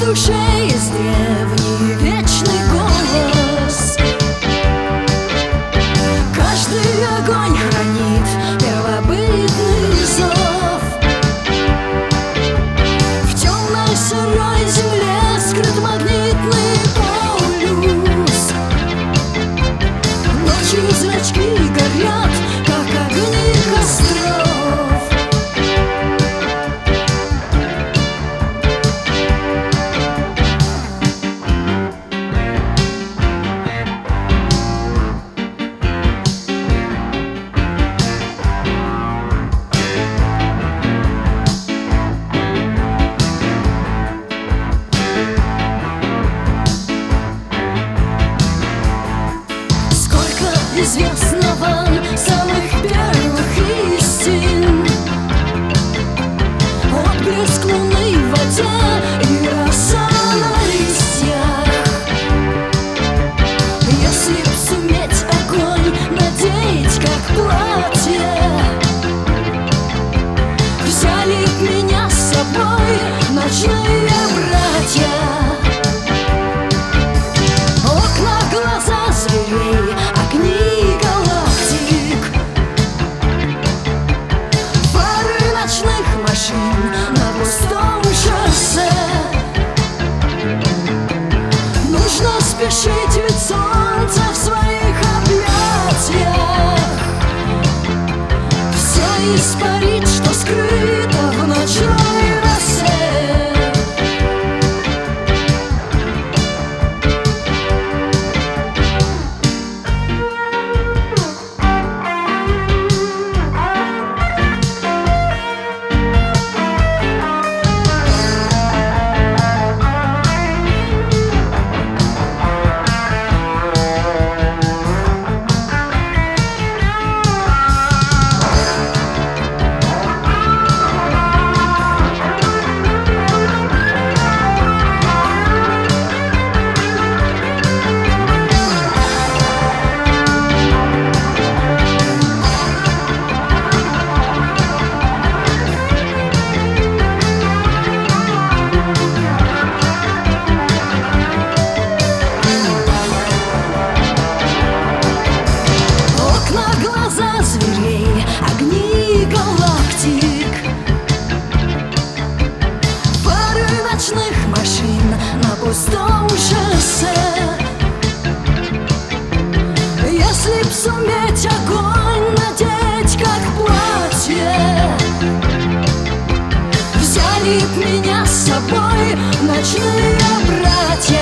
душе есть древний вечный голос. Каждый огонь хранит первобытный зов. В темной сырой земле скрыт магнитный полюс. Ночью зрачки горят, как огни костров. Известно вам самых первых истин. Отблеск луны в воде и роса на листьях. Если б суметь огонь надеть, как платье, взяли б меня с собой ночные братья. Окна, глаза зверей, огни галактик, фары ночных машин на пустом шоссе. Нужно спешить, ведь солнце в своих объятиях все испарит, что скрыто в ночной росе. Зверей, огни галактик, фары ночных машин на пустом шоссе. Если б суметь огонь надеть, как платье, взяли б меня с собой ночные братья.